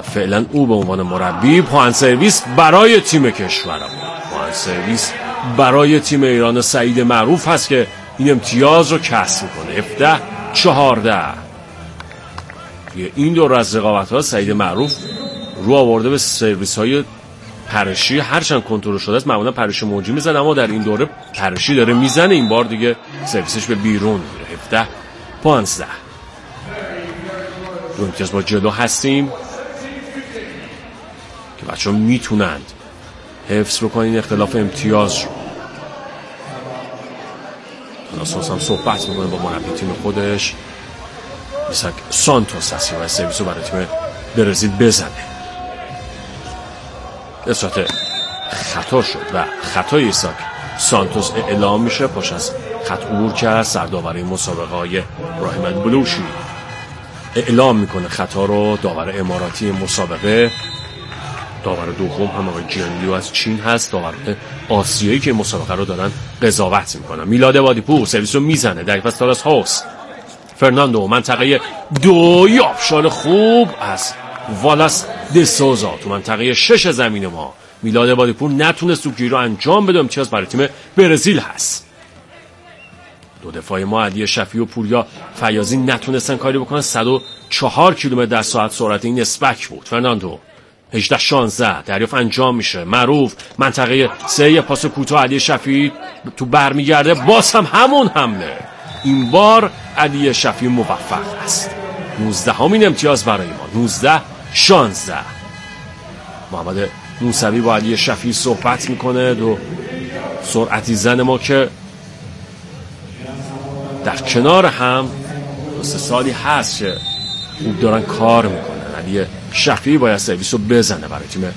فعلا او به عنوان مربی پوان سرویس برای تیم کشورم، پوان سرویس برای تیم ایران سعید معروف هست که این امتیاز رو کسب میکنه. 17-14. این دور از رقابت ها سعید معروف رو آورده به سرویس های پرشی، هرچند کنترل شده است معمولا پرشی موجی میزنه، اما در این دوره پرشی داره میزنه، این بار دیگه سرویسش به بیرون میره. 17-15. دو امتیاز با جلو هستیم که بچه ها میتونند حفظ بکنین اختلاف امتیاز رو. تاناسوس هم صحبت میکنه با مربی تیم خودش، ایساک سانتوس هستی و سرویس رو برای تیم برزیل بزنه. اصلاحات خطا شد و خطای ایساک سانتوس اعلام میشه، پاش از خط عبور کرد. سرداوری مسابقه های ابراهیم البلوشی اعلام میکنه خطا رو. داور اماراتی مسابقه، داور دوم هم آقای جیانلیو از چین هست، داوران آسیایی که مسابقه رو دارن قضاوت میکنن. میلاد وادیپور سرویس رو میزنه در پس تالاس هاوس. فرناندو منطقه 2 آبشار خوب از والاس دسوزا تو منطقه 6 زمین ما. میلاد وادیپور نتونست توپگیری رو انجام بده، امتیاز برای تیم برزیل هست. دو دفاع ما علی شفیعی و پوریا فیاضی نتونستن کاری بکنن. 104 کیلومتر در ساعت سرعت این اسپک بود. فرناندو 18-16 دریافت انجام میشه. معروف منطقه 3 پاس کوتاه علی شفیعی تو برمیگرده، باز هم همون حمله. این بار علی شفیعی موفق است. 19مین امتیاز برای ما. 19-16. محمد موسوی با علی شفیعی صحبت میکنه. دو سرعتی زن ما که در کنار هم 2 سالی هست که خوب دارن کار میکنن. علی شفیعی باید سرویس رو بزنه برای تیم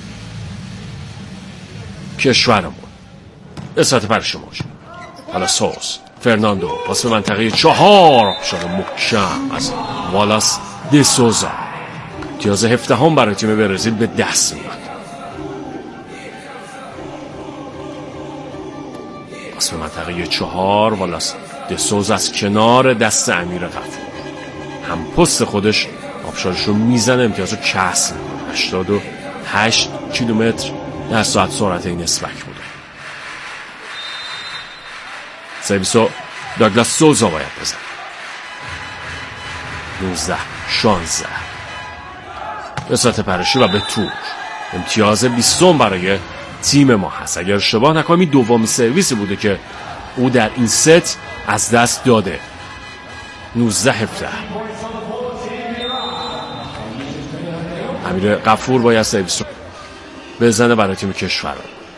کشورمون. اصلاحات پرش موج. حالا سوس فرناندو پاس به منطقه 4 شده محکم از والاس دسوزا. امتیاز 17 برای تیم برزیل به دست میاد. پاس به منطقه 4 والاس دسوزا از کنار دست امیر غفور هم پست خودش آبشارش رو میزنه، امتیاز رو کسب میکنه. 88 کیلومتر در ساعت سرعت این اسپک بوده. سرویس رو داگلاس سوزا باید بزن. 19-16 اصلاحات پرشی و به تور. امتیاز 20 برای تیم ما هست. اگر اشتباه نکنم این دومین سرویسی بوده که او در این ست از دست داده. 19-17 امیر غفور باید سرویس رو بزنه برای تیم کشور.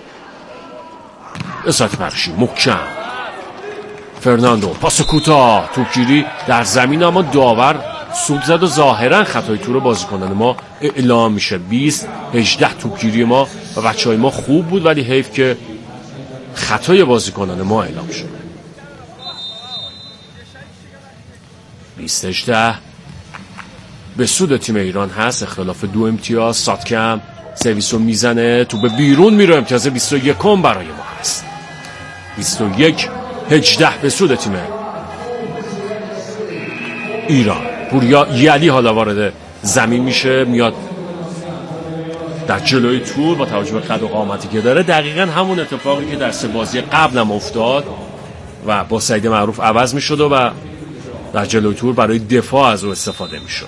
اصلاحات پرشی محکم. فرناندو پاس کوتاه، توپگیری در زمین، اما داور سود زد و ظاهرا خطای تور بازیکنان ما اعلام میشه. 20-18 توپگیری ما و بچهای ما خوب بود، ولی حیف که خطای بازیکنان ما اعلام شد. 20-18 به سود تیم ایران هست. اختلاف 2 امتیاز. ساتکم سرویس رو میزنه، تو به بیرون میره. امتیاز 21 برای ما هست. 21-18 به سود تیم ایران. پوریا یلی حالا وارد زمین میشه، میاد در جلوی تور. با توجه به قد و قامتی که داره دقیقاً همون اتفاقی که در 3 بازی قبلم افتاد و با سعید معروف عوض میشد و در جلوی تور برای دفاع از او استفاده میشد.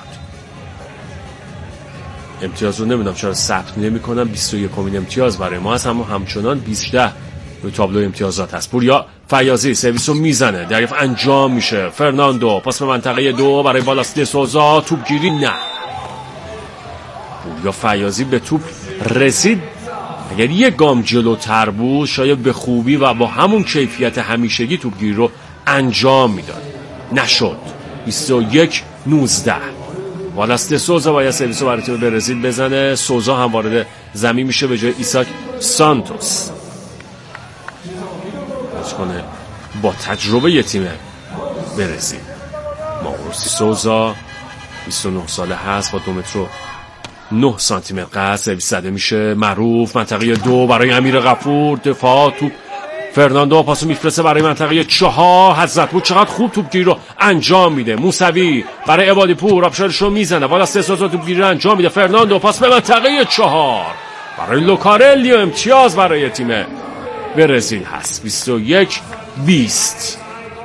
امتیاز رو نمیدونم چرا ثبت نمی‌کنم. 21مین امتیاز برای ما هست، اما همچنان 18 روی تابلو امتیازات هست. پوریا فیاضی سرویس رو میزنه، دریافت انجام میشه. فرناندو پاس به منطقه 2 برای والاس دسوزا. توپگیری نه. پوریا فیاضی به توپ رسید. اگر یک گام جلوتر بود شاید به خوبی و با همون کیفیت همیشگی توپگیری رو انجام میداد. نشد. 21-19 والاس دسوزا باید سرویس رو برای تیم برزیل بزنه. سوزا هم وارد زمین میشه به جای ایساک سانتوس. کنه با تجربه ی تیم برزیل. ماوروسی سوزا 29 ساله هست، با 2 متر و 9 سانتی متر قد. سرویس زده میشه. معروف منطقه 2 برای امیر غفور. دفاع توپ فرناندو پاسو میفرسته برای منطقه 4. حضرتپور چقدر خوب توپگیری رو انجام میده. موسوی برای عبادی پور آبشارش رو میزنه. والا سسوزا توپگیری رو انجام میده. فرناندو پاس به منطقه 4 برای لوکارلی و امتیاز برای تیم برزیل هست. 21-20.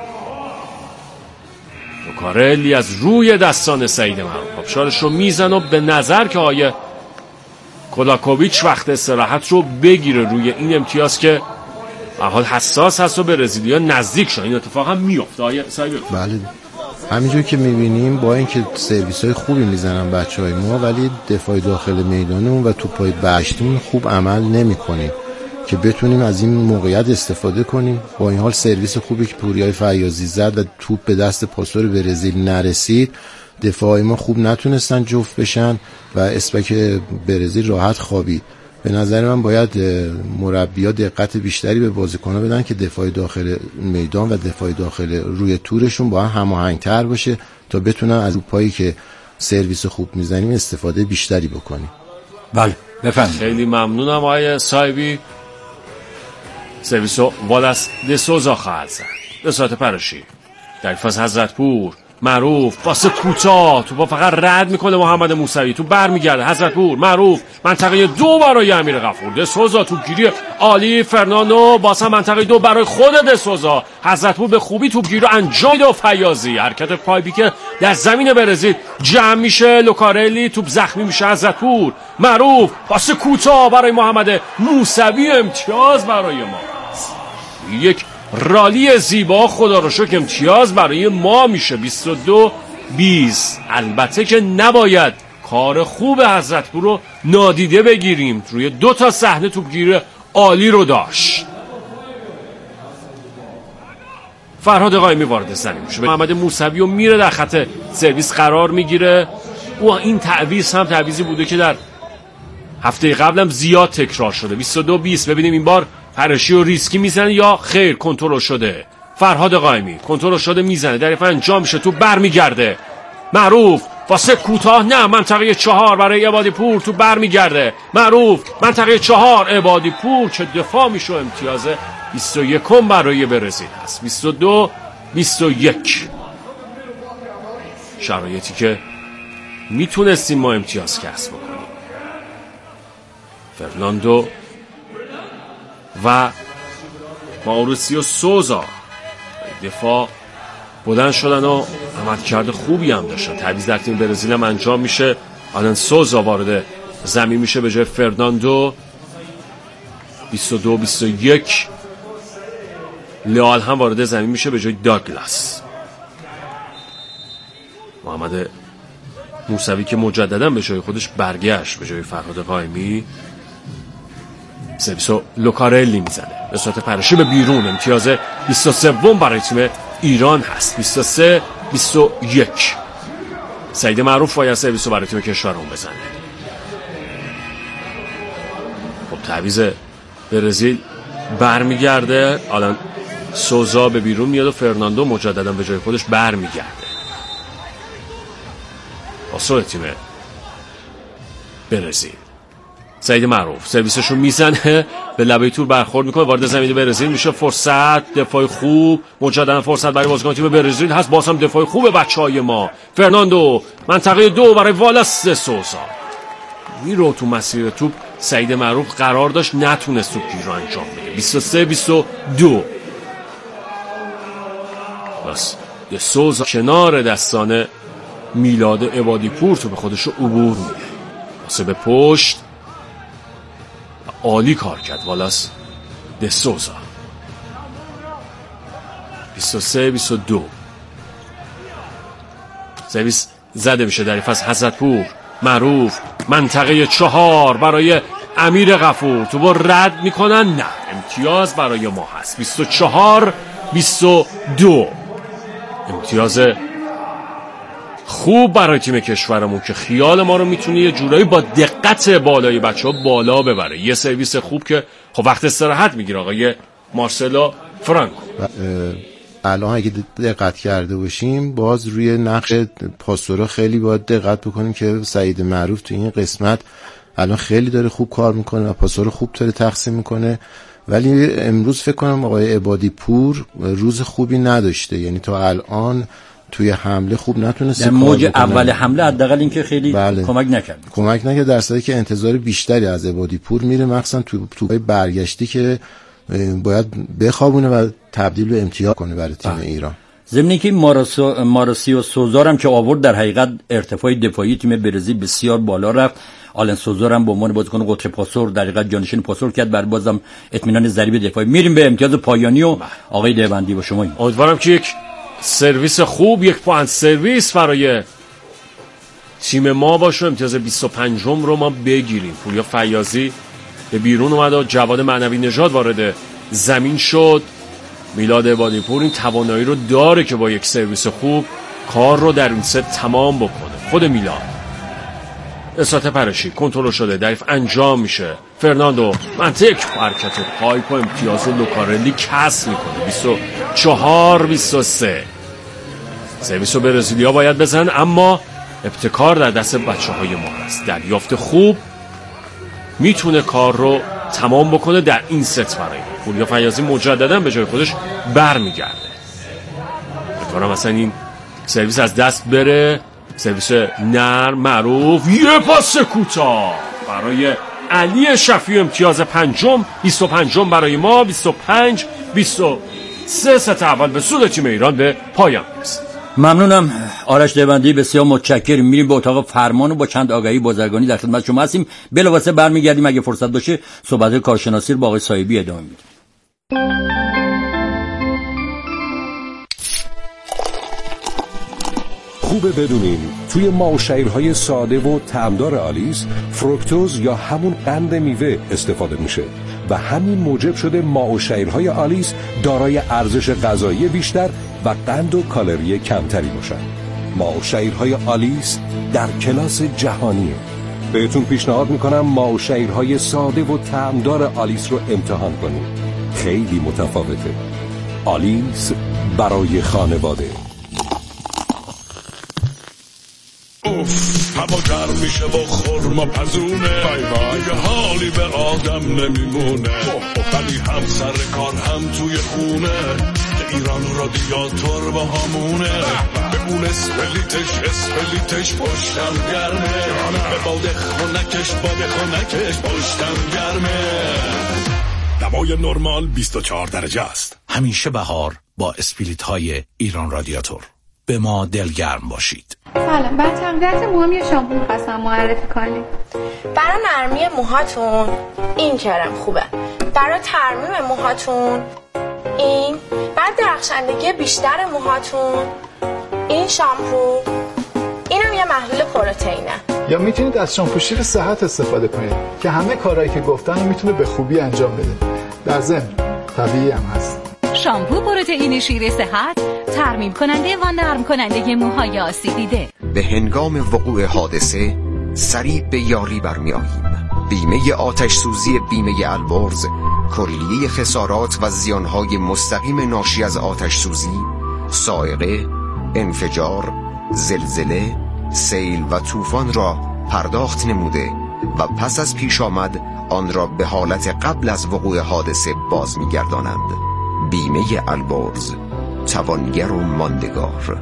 لوکارلی از روی دستان سعید معروف آبشارش رو میزنه و به نظر که آیه کولاکوویچ وقت استراحت رو بگیره روی این امتیاز که به حال حساس هست و برزیلیا نزدیک شدن. این اتفاق هم میفته آیه سعید. بله همینجور که میبینیم با اینکه سرویس‌های خوبی میزنن بچهای ما، ولی دفاع داخل میدانمون و توپای بشتمون خوب عمل نمی‌کنیم که بتونیم از این موقعیت استفاده کنیم. با این حال سرویس خوبی که پوریای فیاضی زد و توپ به دست پاسور برزیل نرسید، دفاعی ما خوب نتونستن جفت بشن و اسپک برزیل راحت خوابید. به نظر من باید مربی‌ها دقت بیشتری به بازیکن‌ها بدن که دفاع داخل میدان و دفاع داخل روی تورشون با هم هماهنگ‌تر باشه تا بتونن از توپایی که سرویس خوب میزنیم استفاده بیشتری بکنیم. بله بفرمایید. خیلی ممنونم آقای صاحبی. سرویسو والاس دسوزا خواهد زد. به صورت پرشی در فاز حضرتپور معروف پاس کوتاه توپا فقط رد میکنه محمد موسوی. تو برمیگرده حضرتپور معروف منطقه 2 برای امیر غفور. دسوزا توپگیری عالی. فرناندو باز هم منطقه 2 برای خود دسوزا. حضرتپور به خوبی توپگیری رو انجام میده و فیاضی حرکت پای که در زمین برزیل جمع میشه. لوکارلی توپ زخمی میشه. حضرتپور معروف پاس کوتاه برای محمد موسوی. امتیاز برای ما. یک رالی زیبا، خدا رو شکر امتیاز برای ما میشه. 22-20. البته که نباید کار خوب حضرتپور رو نادیده بگیریم. روی 2 تا صحنه توپگیری عالی رو داشت. فرهاد قائمی وارد زمین میشه. محمد موسوی رو میره در خط سرویس قرار میگیره. و این تعویض هم تعویضی بوده که در هفته قبلم زیاد تکرار شده. 22-20. ببینیم این بار پرشی و ریسکی میزنه یا خیر کنترل شده. فرهاد قائمی کنترل شده میزنه. در دفعه انجام میشه. تو برمیگرده. معروف واسه کوتاه نه منطقه 4 برای عبادی پور. تو برمیگرده. معروف منطقه 4 عبادی پور که دفاع میشه. امتیاز 21 برای برزیل هست. 22-21. شرایطی که میتونستیم ما امتیاز کسب بکنیم. فرناندو و ماوریسیو سوزا دفاع بلند شدن و عملکرد خوبی هم داشتن. تعویض در تیم برزیل هم انجام میشه. الان سوزا وارد زمین میشه به جای فرناندو. 22-21. لیال هم وارد زمین میشه به جای داگلاس. محمد موسوی که مجددا به جای خودش برگشت به جای فرهاد قائمی. سرویسو لوکارلی میزنه به صورت پرشی به بیرون. امتیاز 23 برای تیم ایران هست. 23-21. سعید معروف باید سرویسو برای تیم کشورمون بزنه. خب تعویض برزیل برمیگرده. الان سوزا به بیرون میاد و فرناندو مجددا به جای خودش برمیگرده. اصول تیم برزیل. سعید معروف سرویسشو میزنه به لبه تور برخورد میکنه. وارد زمین برزیل میشه. فرصت دفاع خوب. مجددا فرصت برای بازیکن تیم برزیل هست. باز هم دفاع خوب بچهای ما. فرناندو منطقه 2 برای والاس سوزا. میرو تو مسیر توپ. سعید معروف قرار داشت نتونست توپ گیری رو انجام بده. 23-22. بس سوزا کنار دستان میلاد عبادی پور تو به خودش رو عبور میده. واسه به پشت عالی کار کرد والاس دسوزا. 23-22. سرویس زده میشه در فاز حضرتپور. معروف منطقه 4 برای امیر غفور. تو با رد میکنن نه. امتیاز برای ما هست. 24-22. امتیاز خوب برای تیم کشورمون که خیال ما رو میتونه یه جورایی با دقت بالای بچه‌ها بالا ببره. یه سرویس خوب که خب وقت استراحت میگیره آقای مارسلو فرانکو. الان اگه دقت کرده باشیم باز روی نقش پاسورا خیلی باید دقت بکنیم که سعید معروف تو این قسمت الان خیلی داره خوب کار میکنه و پاسور خوب داره تقسیم میکنه ولی امروز فکر کنم آقای عبادی پور روز خوبی نداشته، یعنی تا الان توی حمله خوب نتونسته در موج اول حمله حداقل اینکه خیلی کمک نکرد، در صورتی که انتظار بیشتری از عبادی پور میره، مخصوصا توپای برگشتی که باید بخوابونه و تبدیل به امتیاز کنه برای تیم ایران. ضمن اینکه ماراسیو سوزار هم که آورد در حقیقت ارتفاع دفاعی تیم برزیل بسیار بالا رفت. آلن سوزار هم به عنوان بازیکن قطر پاسور در حقیقت جانشین پاسور کرد، بر بازم اطمینان ضریب دفاعی. میریم به امتیاز پایانی و آقای دیوندی با شما. امیدوارم که یک سرویس خوب، یک پوینت سرویس برای تیم ما باشه. امتیاز 25 رو ما بگیریم. پوریا فیاضی به بیرون اومد و جواد معنوی نژاد وارد زمین شد. میلاد عبادی پور این توانایی رو داره که با یک سرویس خوب کار رو در این ست تمام بکنه. خود میلاد اسات پرشی کنترل شده، دریف انجام میشه. فرناندو منطق حرکت پایپ و امتیاز لوکارلی کسب میکنه. 24-23 سرویس رو برزیلیا باید بزن، اما ابتکار در دست بچه های ما هست. دریافت خوب میتونه کار رو تمام بکنه در این ست برای پوریا فیاضی. مجددا به جای خودش برمیگرده. امیدوارم مثلا این سرویس از دست بره. سرویس نرم معروف، یه پاس کوتاه برای علی شفیع. امتیاز 25 برای ما. 25-23 ست اول به سود تیم ایران به پایان رسید. ممنونم آرش دیوندی، بسیار متشکرم. میریم به اتاق فرمان و با چند آگهی بازرگانی در خدمت شما هستیم. بلافاصله برمیگردیم، اگه فرصت باشه صحبت کارشناسی رو با آقای صایبی ادامه میدیم. خوبه بدونین توی ماوشیرهای ساده و طعمدار آلیس فروکتوز یا همون قند میوه استفاده میشه و همین موجب شده ماوشیرهای آلیس دارای ارزش غذایی بیشتر و قند و کالری کمتری باشن. ماوشیرهای آلیس در کلاس جهانیه. بهتون پیشنهاد میکنم ماوشیرهای ساده و طعمدار آلیس رو امتحان کنید. خیلی متفاوته. آلیس برای خانواده. هوا گرم میشه و خورما پزونه، دیگه حالی به آدم نمیمونه، ولی هم سر کار هم توی خونه، ایران رادیاتور با همونه، به اون اسپلیتش پشتم گرمه، به باد خونکش پشتم گرمه. دمای نرمال 24 درجه است. همیشه بهار با اسپلیت های ایران رادیاتور. به ما دلگرم باشید. سلام، بعد تقویت موهام یه شامپو می‌خواستم معرفی کنی. برای نرمی موهاتون این کرم خوبه. برای ترمیم موهاتون این. برای درخشندگی بیشتر موهاتون این شامپو. اینم یه محلول پروتئینه. یا میتونید از شامپو شیر صحت استفاده کنید که همه کارهایی که گفتم میتونه به خوبی انجام بده. در ضمن طبیعی هم هست. شامپو پروتئین شیر صحت ترمیم کننده و نرم کننده موهای آسیب دیده. به هنگام وقوع حادثه سریع به یاری برمی آییم. بیمه آتش سوزی بیمه البرز کلیه خسارات و زیانهای مستقیم ناشی از آتش سوزی، سائقه، انفجار، زلزله، سیل و طوفان را پرداخت نموده و پس از پیش آمد آن را به حالت قبل از وقوع حادثه باز می گردانند. بیمه البرز، توانگر و ماندگار.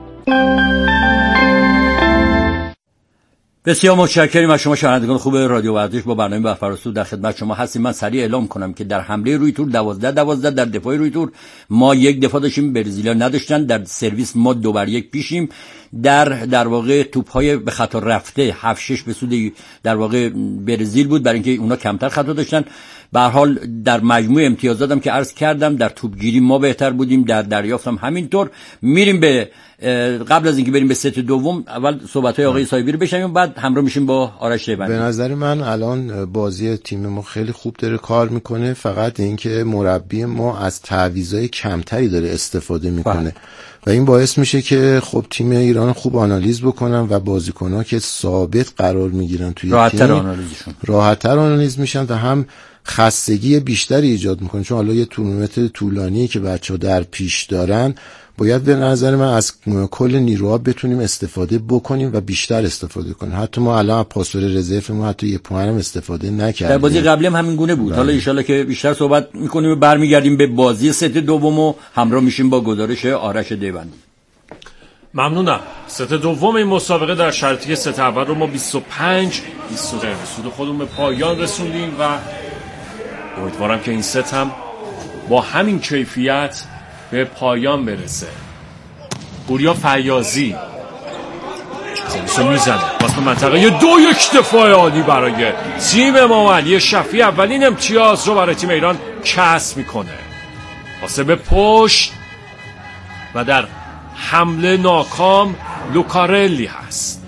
بسیار متشکرم از شما شنوندگان خوب رادیو ورزش. با برنامه برفراسو در خدمت شما هستیم. من سریع اعلام کنم که در حمله روی تور 12-12، در دفاع روی تور ما یک دفاع داشتیم، برزیلیا نداشتن. در سرویس ما 2-1 پیشیم. در واقع توپ‌های به خطا رفته 7-6 به سود در واقع برزیل بود، برای اینکه اونا کمتر خطا داشتن. به هر حال در مجموع امتیازاتم که عرض کردم، در توپگیری ما بهتر بودیم، در دریافتم همینطور. میریم به قبل از اینکه بریم به ست دوم، اول صحبت‌های آقای صایبی رو بشنویم، بعد همراه میشیم با آرش دیوندی. به نظر من الان بازی تیم ما خیلی خوب داره کار میکنه، فقط اینکه مربی ما از تعویضای کمتری داره استفاده میکنه و این باعث میشه که خب تیم ایران خوب آنالیز بکنن و بازیکن‌ها که ثابت قرار میگیرن توی تیم راحت‌تر آنالیز میشن و هم خستگی بیشتری ایجاد میکنه، چون حالا یه تورنمنت طولانی که بچه‌ها در پیش دارن باید به نظر من از کل نیروها بتونیم استفاده بکنیم و بیشتر استفاده کنیم. حتی ما الان پاسور رزرو ما حتی یه پوان هم استفاده نکردیم. در بازی قبلی هم همین گونه بود. حالا ان شاءالله که بیشتر صحبت میکنیم و برمیگردیم به بازی ست دوم و همراه میشیم با گزارش آرش دیوندی. ممنونم. ست دوم این مسابقه در شرطی ست اول رو ما 25-23 سود خودمون به پایان رسوندیم و امیدوارم که این ست هم با همین کیفیت به پایان برسه. پوریا فیاضی سرویسو میزنه، پاس به منطقه 2، یک دفاع عالی برای تیم امام علی شفیع. اولین امتیاز رو برای تیم ایران کسب میکنه. پاس به پشت و در حمله ناکام لوکارلی هست.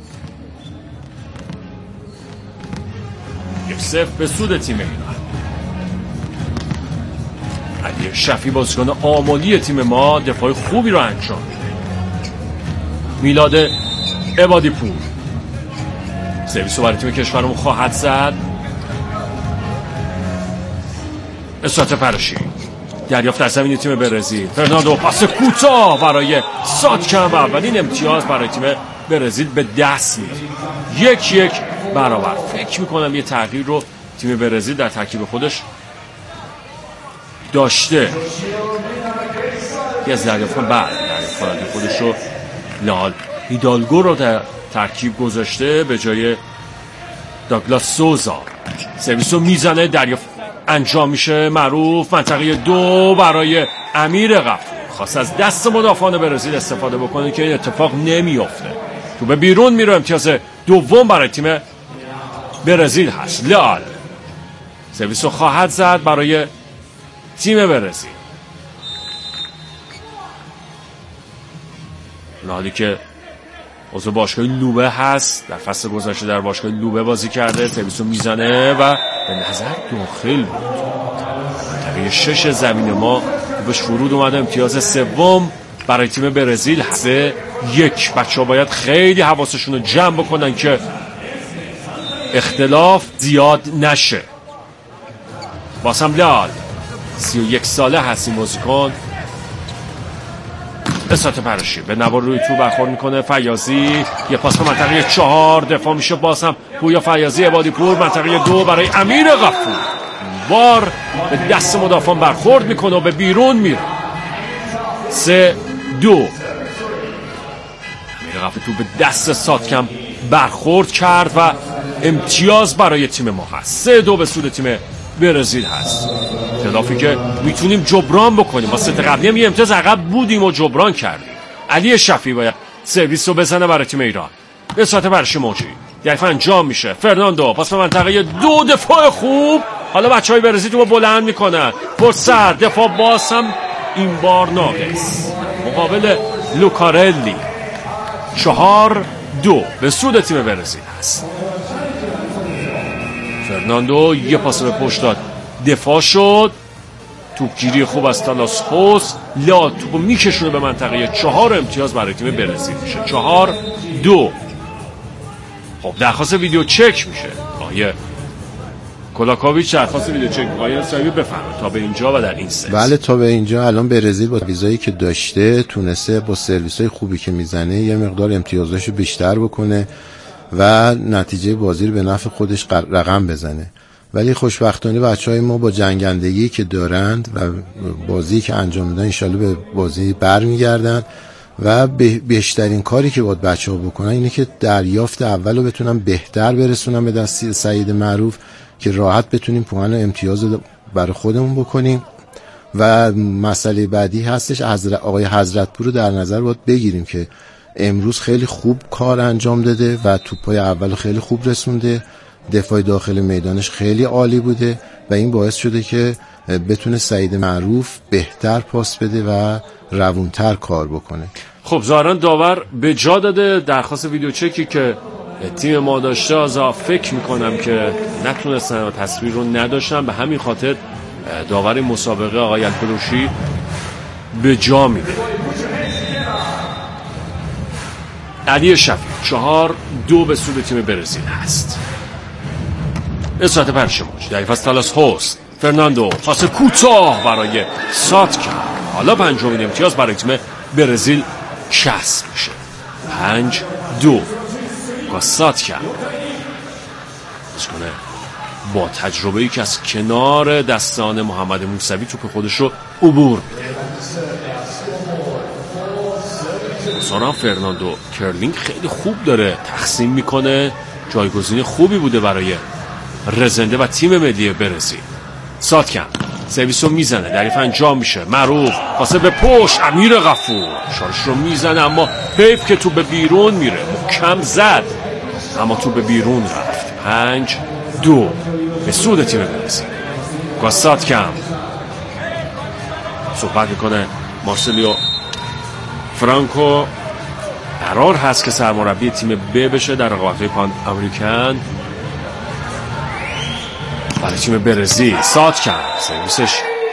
1-0 به سود تیم ایران. علی شفیع بازیکن آمالی تیم ما دفاع خوبی رو انجام میده. میلاد عبادی پور سرویس رو برای تیم کشورمون خواهد زد. اسات پرشی دریافت در زمین تیم برزیل. فرناندو پاس کوتاه برای ساتکن و اولین امتیاز برای تیم برزیل به دست میاد. 1-1 برابر. فکر میکنم یه تغییر رو تیم برزیل در ترکیب خودش داشته. یه از دریافت خودش رو لال هیدالگو رو در ترکیب گذاشته به جای داگلاس سوزا. سرویس رو میزنه، دریافت انجام میشه. معروف منطقه 2 برای امیر غفور. خواست از دست مدافعان برزیل استفاده بکنه که این اتفاق نمیافته. تو به بیرون میره. امتیاز دوم برای تیم برزیل هست. لال سرویس رو خواهد زد برای تیم برزیل. لالی که عضو باشگاه لوبه هست، در فصل گذشته در باشگاه لوبه بازی کرده. سرویس رو میزنه و به نظر داخل بود. منطقه 6 زمین ما بهش فرود اومده. امتیاز سوم برای تیم برزیل هست. 1 بچه ها باید خیلی حواسشون رو جمع بکنن که اختلاف زیاد نشه. باسم لال 31 ساله هست این بازیکن. اسات پرشی به نوار روی تو برخورد میکنه. فیاضی یه پاس به منطقه 4 دفاع میشه. باسم پویا فیاضی عبادی پور. منطقه 2 برای امیر غفور. بار به دست مدافعان برخورد میکنه و به بیرون میره. 3-2 امیر غفور تو به دست ساتکم برخورد کرد و امتیاز برای تیم ما هست. 3-2 به سود تیم برزیل هست. اختلافی که میتونیم جبران بکنیم. ما ست قبلی هم یه امتیاز عقب بودیم و جبران کردیم. علی شفیع باید سرویس رو بزنه برای تیم ایران. به ساعت برشی موجی دفاع انجام میشه. فرناندو پاس به منطقه 2 دفاع خوب. حالا بچه های برزیل رو بلند میکنن. فرصت دفاع باز هم این بار ناقص مقابل لوکارلی. 4-2 به سود تیم برزیل هست. فرناندو یه پاس به پشت داد، دفاع شد. توپگیری خوب از تالاس خوس. لا توپو میکشونه به منطقه 4. امتیاز برای تیم برزیل میشه. 4-2. خب درخواست ویدیو چک میشه. آیه کولاکوویچ درخواست ویدیو چک آیه سایبی بفرمایید تا به اینجا و در این سنس. بله تا به اینجا الان برزیل با ویزایی که داشته تونسته با سرویسای خوبی که میزنه یه مقدار امتیازاشو بیشتر بکنه و نتیجه بازی رو به نفع خودش رقم بزنه. ولی خوشبختانه بچهای ما با جنگندگی که دارند و بازی که انجام میدن انشالله به بازی برمیگردن و بیشترین کاری که باید بچه‌ها بکنن اینه که دریافت اول رو بتونن بهتر برسونن به دست سعید معروف که راحت بتونیم پوان امتیاز برای خودمون بکنیم. و مسئله بعدی هستش آقای حضرتپور رو در نظر باید بگیریم که امروز خیلی خوب کار انجام داده و توپای اول خیلی خوب رسونده. دفاع داخل میدانش خیلی عالی بوده و این باعث شده که بتونه سعید معروف بهتر پاس بده و روونتر کار بکنه. خب ظاهرا داور به جا داده درخواست ویدیو چکی که تیم ما داشته. از فکر میکنم که نتونستن و تصویر رو نداشتن، به همین خاطر داور مسابقه آقای البلوشی به جا میده. علی شفیع 4-2 به سود تیم برزیل هست. اصلاحات پرشموج در پس تالاس هوست. فرناندو پاس کوتاه برای ساتکن. حالا پنجمین امتیاز برای تیم برزیل کسب میشه. 5-2 با ساتکن کنه با تجربه‌ای که از کنار دستان محمد موسوی توپ خودش رو عبور میده. مثلا فرناندو کرلینگ خیلی خوب داره تقسیم میکنه، جایگزین خوبی بوده برای رزنده و تیم ملی برزیل. ساتکن سرویس رو میزنه، دریف انجام میشه، معروف پاسه به پشت، امیر غفور شارش رو میزنه اما حیف که تو به بیرون میره، محکم زد اما تو به بیرون رفت. 5-2 به سود تیم برزیل. ساتکن صحبت میکنه مارسلیو فرانکو، قرار هست که سرمربی تیم ب بشه در رقابت‌های پان امریکن برای تیم برزیل. ساتکن سرویسش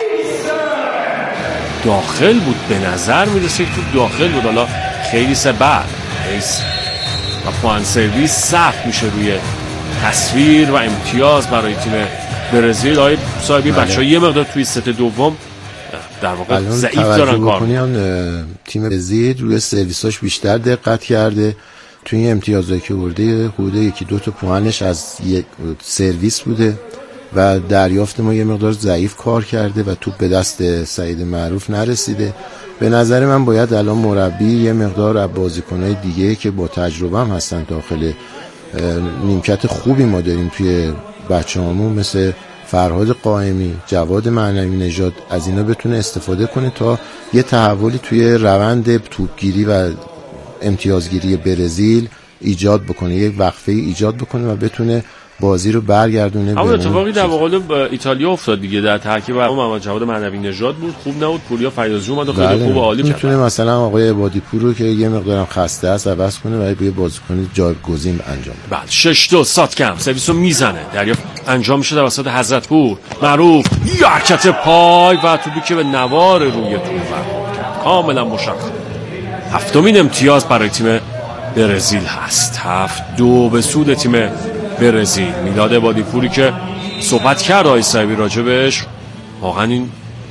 داخل بود، به نظر میرسه که تو داخل بود، حالا خیلی بعد ایس و پوان سرویس ثبت میشه روی تصویر و امتیاز برای تیم برزیل. های صاحبی بچه‌ها یه مقدار توی ست دوم در واقع ضعیف دارن کار میکنن. تیم برزیل روی سرویساش بیشتر دقت کرده، توی این امتیازایی که برده حدود 1-2 تا پوانش از یک سرویس بوده و دریافت ما یه مقدار ضعیف کار کرده و توپ به دست سعید معروف نرسیده. به نظر من باید الان مربی یه مقدار از بازیکن‌های دیگه که با تجربه هم هستن داخل نیمکت خوبی ما داریم توی بچه‌هامون، مثل فرهاد قائمی، جواد معنوی نژاد، از اینا بتونه استفاده کنه تا یه تحولی توی روند توپگیری و امتیازگیری برزیل ایجاد بکنه، یک وقفه ایجاد بکنه و بتونه بازی رو برگردونه. اما اتفاقی در مقابل ایتالیا افتاد دیگه، در ترکیب محمد جواد معنوی نژاد بود، خوب نبود، پوریا فیاضی اومد و خیلی خوب و عالی کرد. میتونه مثلا آقای عبادی پور رو که یه مقدارم خسته است عوض کنه و به بازیکن جایگزین انجام بده. بله 6-2 ساتکن سرویس رو میزنه، دریافت انجام میشه توسط حضرت پور، معروف یه حرکت پای و توپی که به نوار روی توپ برخورد کرد، کاملا مشخص. هفتمین امتیاز برای تیم برزیل هست. 7-2 به سود تیم برزیل. میلاد عبادی پوری که صحبت کرد آقای صاحبی راجبش، واقعا این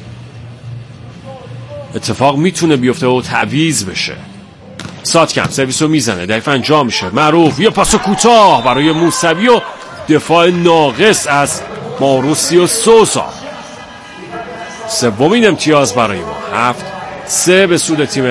اتفاق میتونه بیفته و تعویض بشه. ساتکن سرویس رو میزنه، دریف انجام میشه، معروف یه پاس کوتاه برای موسوی و دفاع ناقص از ماروسیو سوسا. سومین امتیاز برای ما. 7-3 به سود تیم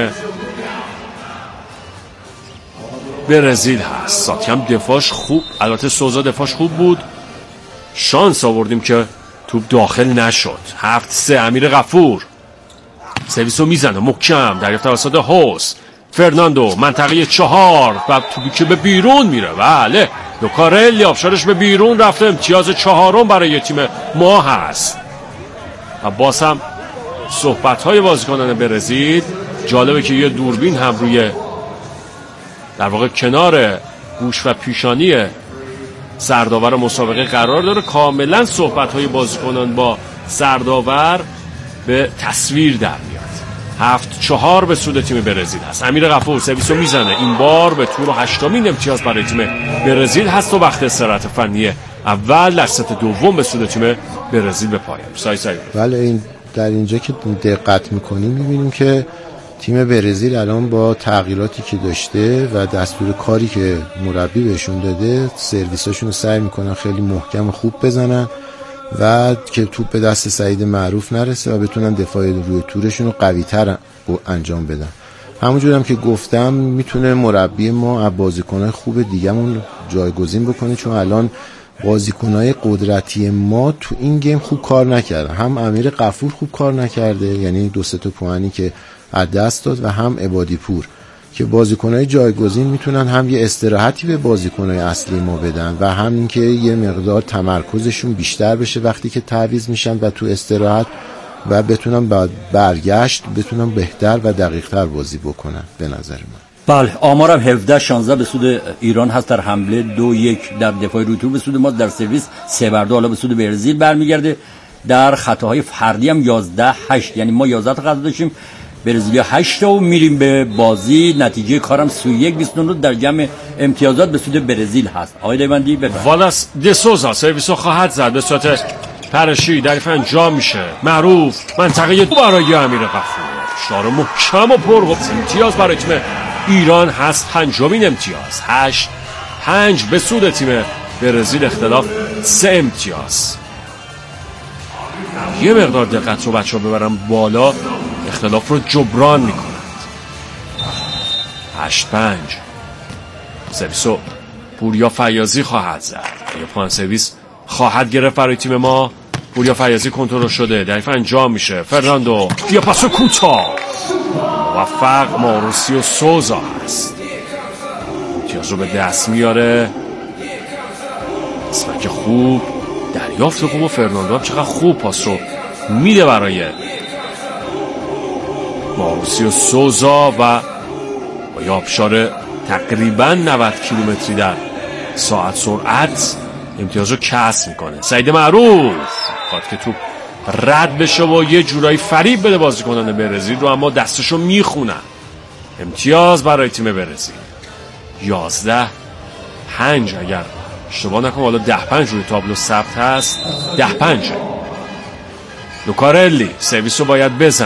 برزیل هست. ساتکن دفاعش خوب، البته سوزا دفاعش خوب بود، شانس آوردیم که توپ داخل نشد. 7-3 امیر غفور سرویس رو میزنه، محکم دریافت توسط هوس. فرناندو منطقه 4 و توپی که به بیرون میره. بله لوکارلی آبشارش به بیرون رفته. امتیاز 4 برای تیم ما هست. و باز هم صحبت های بازیکنان برزیل جالبه که یه دوربین هم روی در واقع کنار گوش و پیشانی سرداور مسابقه قرار داره. کاملا صحبت های بازیکنان با سرداور به تصویر در میاد. 7-4 به سود تیم برزیل هست. امیر غفور سرویس رو میزنه، این بار به طور 8مین امتیاز برای تیم برزیل هست و وقت استراحت فنی اول در ست دوم به سود تیم برزیل به پایان. بله این در اینجا که دقت میکنیم میبینیم که تیم برزیل الان با تغییراتی که داشته و دستور کاری که مربی بهشون داده سرویساشون رو سعی میکنن خیلی محکم و خوب بزنن و که توپ به دست سعید معروف نرسه و بتونن دفاع روی تورشون رو قوی تر انجام بدن. همونجور هم که گفتم میتونه مربی ما از بازیکنهای خوب دیگه‌مون جایگزین بکنه، چون الان بازیکنهای قدرتی ما تو این گیم خوب کار نکردن. هم امیر غفور خوب کار نکرده، یعنی 2-3 تا پوانی که از دست داد، و هم عبادی پور که بازیکنهای جایگزین میتونن هم یه استراحتی به بازیکنهای اصلی ما بدن و هم اینکه یه مقدار تمرکزشون بیشتر بشه وقتی که تعویض میشن و تو استراحت و بتونن بعد برگشت بتونن بهتر و دقیق‌تر بازی بکنن به نظر من. بله آمارم 17-16 به سود ایران هست در حمله، 2-1 در دفاع روی توپ به سود ما، در سرویس 3-2 حالا به سود برزیل برمیگرده. در خطاهای فردی هم 11-8، یعنی ما 11 تا خطا داشتیم، برزیلیا 8 و میریم به بازی. نتیجه کارم 31-29 در جمع امتیازات به سود برزیل هست. آقای دیوندی بفرمایید. والاس دسوزا سرویسو خواهد زد به صورت پرشی در انجام میشه. معروف منطقه دو برای امیر غفور. شار محکم و پر امتیاز برای تیم ایران هست. 5مین امتیاز. 8-5 به سود تیم برزیل، اختلاف 3 امتیاز. یه مقدار دقت رو بچه ها ببرم بالا، اختلاف رو جبران میکنند. 8-5 سرویسو پوریا فیاضی خواهد زد. یه پان سرویس خواهد گرفت برای تیم ما. پوریا فیاضی کنترل شده، دریف انجام میشه. فرناندو یا پاسو کوتاه، موفق. ماروسیو سوزا هست، امتیاز رو به دست میاره. اسمک خوب، دریافت خوب و فرناندو هم چقدر خوب پاس رو میده برای ماروسیو سوزا و با یه آبشار تقریبا 90 کیلومتری در ساعت سرعت امتیاز رو کسب میکنه. سعید معروف خواهد که توپ رد بشه و یه جورایی فریب بده بازیکنان برزیل رو، اما دستشو میخونن. امتیاز برای تیم برزیل 11-5 اگر اشتباه نکنم، حالا 10-5 روی تابلو ثبت هست. 10-5 لوکارلی سرویس رو باید بزنه.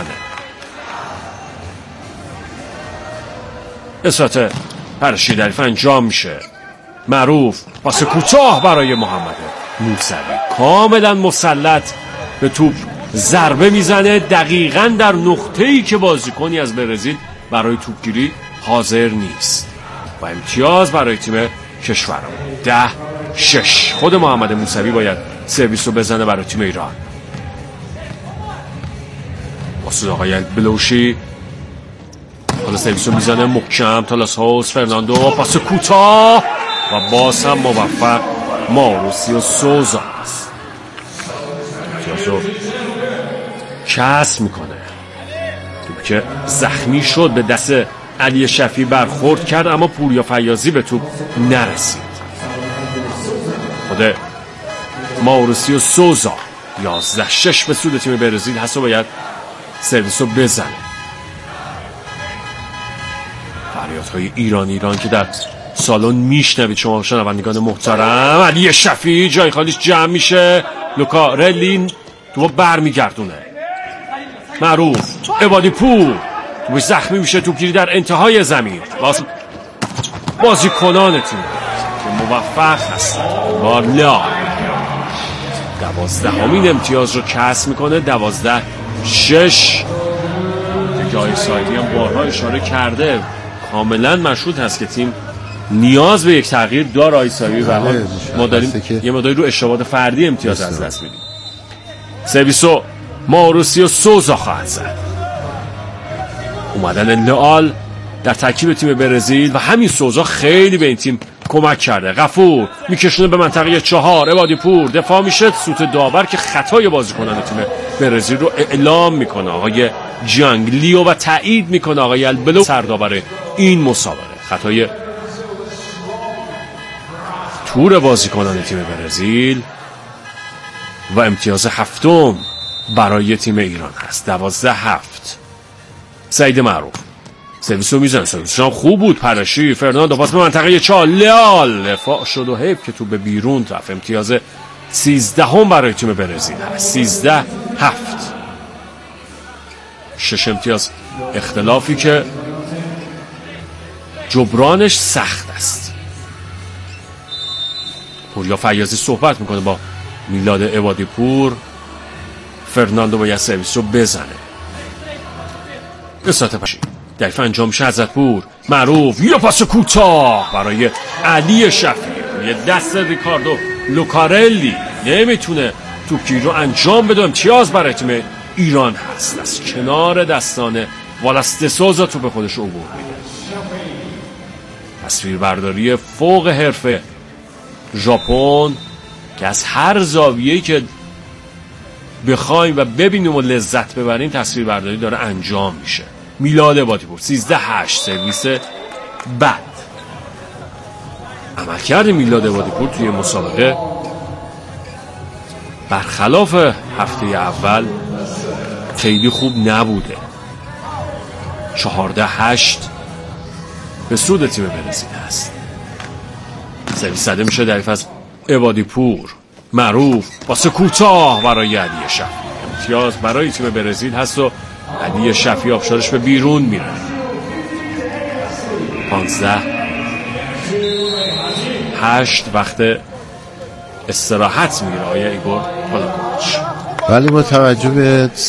به صورت پرشی دریف انجام میشه. معروف پاس کوتاه برای محمد موسوی، کاملا مسلط به توپ ضربه میزنه دقیقاً در نقطه‌ای که بازیکنی از برزیل برای توپگیری حاضر نیست و امتیاز برای تیم کشورمون. 10-6 خود محمد موسوی باید سرویس رو بزنه برای تیم ایران. واسه آقای بلوشی حالا سرویس رو میزنه محکم. تالاس هاوس، فرناندو پاس کوتاه و باز هم موفق. ماروسیو سوزا است، امتیاز رو کسب میکنه. توپ که زخمی شد به دست علی شفیعی برخورد کرد، اما پوریا فیاضی به توپ نرسید. خود ماروسیو سوزا 11-6 به سود تیم برزیل هست و باید سرویس رو بزنه. فریادهای ایران که در سالن میشنوید شما شنوندگان محترم. علی شفیعی جای خالیش جمع میشه. لوکارلی تو برمیگردونه. معروف عبادی پور توش زخمی میشه. توپگیری در انتهای زمین. بازیکنان تیم که موفق هستن. والا 12مین امتیاز رو کسب میکنه. 12-6 که آقای سایدی هم بارها اشاره کرده کاملا مشهود هست که تیم نیاز به یک تغییر داره. آیسایی و ما داریم یه مقداری رو اشتباهات فردی امتیاز از دست میدیم. سرویسو ماروسیو سوزا خواهد زد. اومدن لئال در ترکیب تیم برزیل و همین سوزا خیلی به این تیم کمک کرده. غفور میکشونه به منطقه 4. عبادی پور دفاع میشه. سوت داور که خطای بازیکنان تیم برزیل رو اعلام میکنه آقای جانگلیو و تایید میکنه آقای البلو سرداور این مسابقه. خطای تور بازیکنان تیم برزیل و امتیاز 7 برای تیم ایران هست. 12-7. سعید معروف سرویس رو میزنه. سرویس هم خوب بود. پرشی فرناندو پاس به منطقه 4. لئال دفاع شد و حیف که تو به بیرون رفت. امتیاز 13 برای تیم برزیل هست. 13-7. 6 امتیاز اختلافی که جبرانش سخت است. پوریا فیاضی صحبت میکنه با میلاد عبادی پور. فرناندو باید سرویس رو بزنه. به ساعت پشی دریف انجام میشه. حضرت پور معروف یه پاس کوتاه برای علی شفیعی. یه دست ریکاردو لوکارلی نمیتونه توپگیری رو انجام بده. امتیاز برای تیم ایران هست. از کنار دستان والاس دسوزا توپ خودش عبور میده. تصویربرداری فوق حرفه ژاپن که از هر زاویه‌ای که بخوایم و ببینیم و لذت ببریم تصویربرداری داره انجام میشه. میلاد عبادی پور 13-8 سرویس بد. عملکرد میلاد عبادی پور توی مسابقه برخلاف هفته اول خیلی خوب نبوده. 14-8 به سود تیم برزیل است. سرویس زده میشه در حریف از عبادی پور، معروف پاس کوتاه برای علی شفیع. امتیاز برای تیم برزیل هست و علی شفیع آبشارش به بیرون میره. 15-8 وقت استراحت میگیره آیا ایگور پالاکوویچ. ولی با توجه به